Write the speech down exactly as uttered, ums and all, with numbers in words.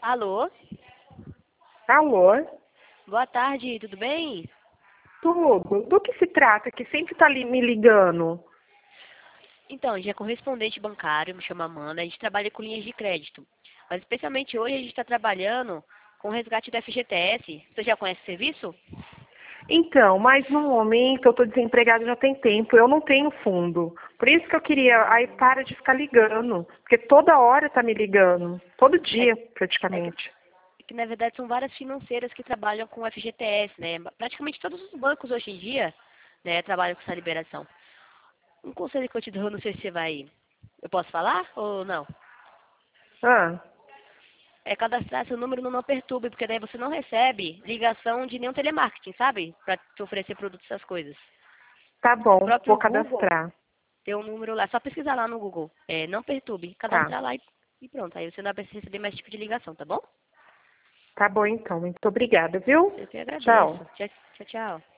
Alô? Alô? Boa tarde, tudo bem? Tudo. Do que se trata? Que sempre tá ali me ligando. Então, a gente é correspondente bancário, me chama Amanda, a gente trabalha com linhas de crédito. Mas especialmente hoje a gente está trabalhando com o resgate do F G T S. Você já conhece o serviço? Então, mas no momento eu tô desempregada já tem tempo, eu não tenho fundo. Por isso que eu queria, aí para de ficar ligando, porque toda hora tá me ligando, todo É, dia é que, praticamente. é que, na verdade são várias financeiras que trabalham com o F G T S, né? Praticamente todos os bancos hoje em dia, né, trabalham com essa liberação. Um conselho que eu te dou, não sei se você vai... Eu posso falar ou não? Ah, É cadastrar seu número no Não Perturbe, porque daí você não recebe ligação de nenhum telemarketing, sabe? Pra te oferecer produtos, essas coisas. tá O bom, próprio vou Google cadastrar. tem um número lá, é só pesquisar lá no Google. É, Não Perturbe, Tá, cadastrar lá e, e pronto. Aí você não vai receber mais tipo de ligação, tá bom? tá bom então, muito obrigada, viu? Eu que agradeço. Tchau. Tchau, tchau. Tchau.